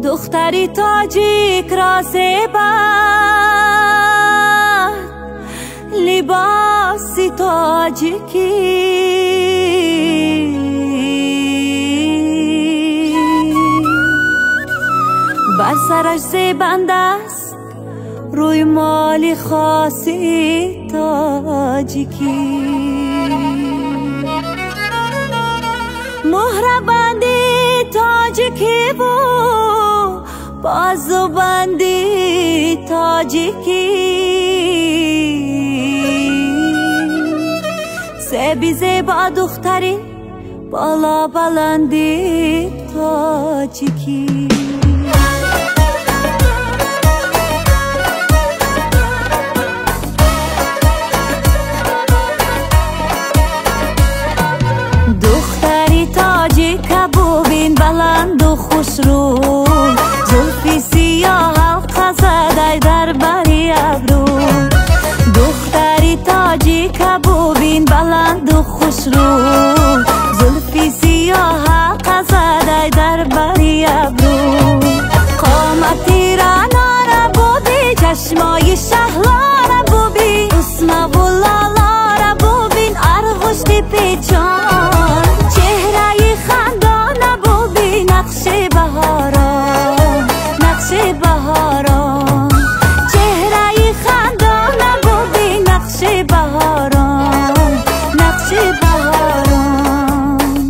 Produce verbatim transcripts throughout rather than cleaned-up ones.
دختری تاجیک را زیبد لباسی تاجیکی بر سرش زیبنده است روی مالی خاصی تاجیکی مهربندی تاجیکی بو بازو بندی تاجیکی سبی زیبا دختری بالا بلندی تاجیکی دختری تاجیک بوبین بلند و خوش رو زلفی سیاه حلقه زده در بری ابرو دختری تاجیک بوبین بلند و خوش رو زلفی سیاه حلقه زده در بری ابرو قامتی راناره بوبی چشمای شهلاره بوبی اسمه و لالاره بوبین ارغشتی پیچان چهره خندانه بوبی نقش بهاران نقش بهاران چهره خندانه بوبی نقش بهاران نقش بهاران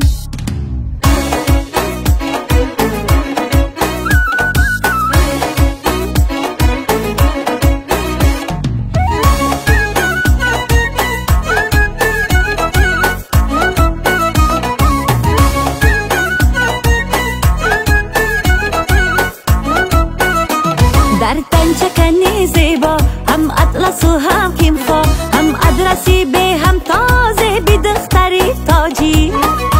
در تن چکنی زیبا هم اطلس و هم کیمخا هم ادرسی به هم تازه بی دختری تاجی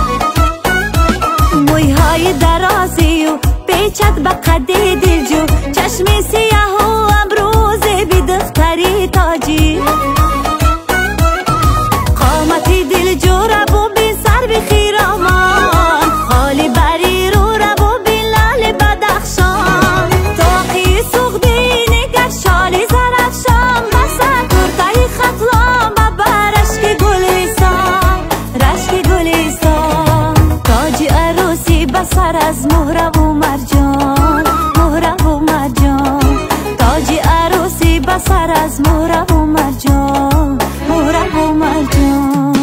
موی های درازی و پیچت به قدی دلجو چشم سیاه و امروزه بی دختری تاجی قامتی دلجو ربو بی سر بی خیرامان خالی بری رو ربو بی لال بدخشان تاقی سوخدی نگر شالی زرفشان بسر کرتای خطلان ببر رشک گلیسان رشک گلیسان تاج عروسی بسر از مهره و مرجان مهره و مرجان تاج عروسی بسر از مهره و مرجان مهره و مرجان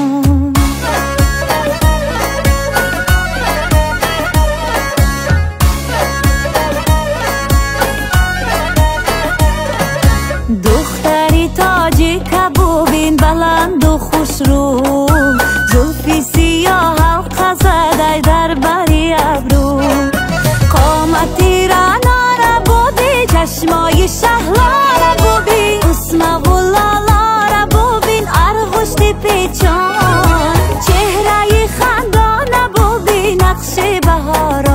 دختری تاجیک بوبین بلند و خوش رو زلفی سیاه حلقه زده در بری ابرو قامتی راناره بوبی چشمای شهلاره بوبی اسمه و لالاره بوبین ارغشتی پیچان چهره خندانه بوبی نقش بهار